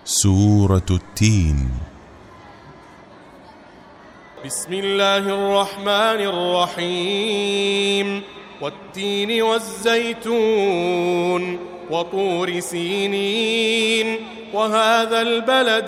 سورة التين. بسم الله الرحمن الرحيم. والتين والزيتون وطور سينين وهذا البلد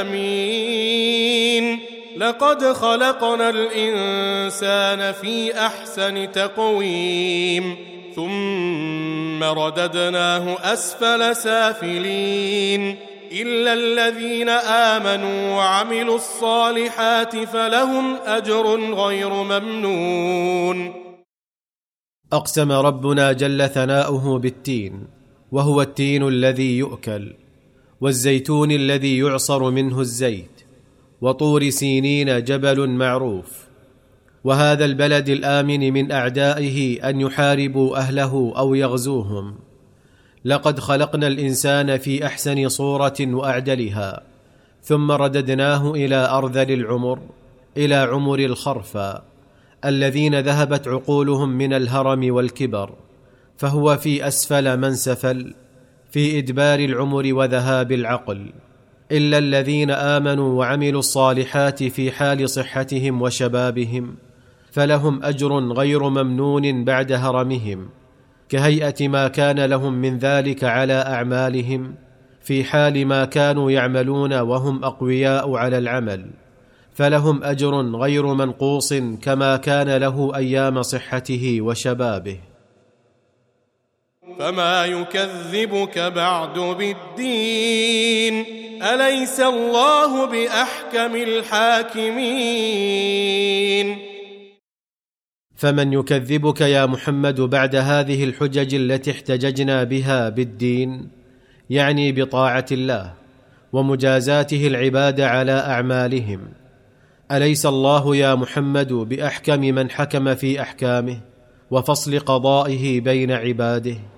الأمين لقد خلقنا الإنسان في أحسن تقويم ثم رددناه أسفل سافلين إلا الذين آمنوا وعملوا الصالحات فلهم أجر غير ممنون. أقسم ربنا جل ثناؤه بالتين، وهو التين الذي يؤكل، والزيتون الذي يعصر منه الزيت، وطور سينين جبل معروف، وهذا البلد الآمن من أعدائه أن يحاربوا أهله أو يغزوهم. لقد خلقنا الإنسان في أحسن صورة وأعدلها، ثم رددناه إلى أرذل العمر، إلى عمر الخرفى، الذين ذهبت عقولهم من الهرم والكبر، فهو في أسفل من سفل، في إدبار العمر وذهاب العقل. إلا الذين آمنوا وعملوا الصالحات في حال صحتهم وشبابهم فلهم أجر غير ممنون بعد هرمهم، كهيئة ما كان لهم من ذلك على أعمالهم في حال ما كانوا يعملون وهم أقوياء على العمل، فلهم أجر غير منقوص كما كان له أيام صحته وشبابه. فما يكذبك بعد بالدين أليس الله بأحكم الحاكمين. فمن يكذبك يا محمد بعد هذه الحجج التي احتججنا بها بالدين، يعني بطاعة الله ومجازاته العباد على أعمالهم، أليس الله يا محمد بأحكم من حكم في أحكامه وفصل قضائه بين عباده؟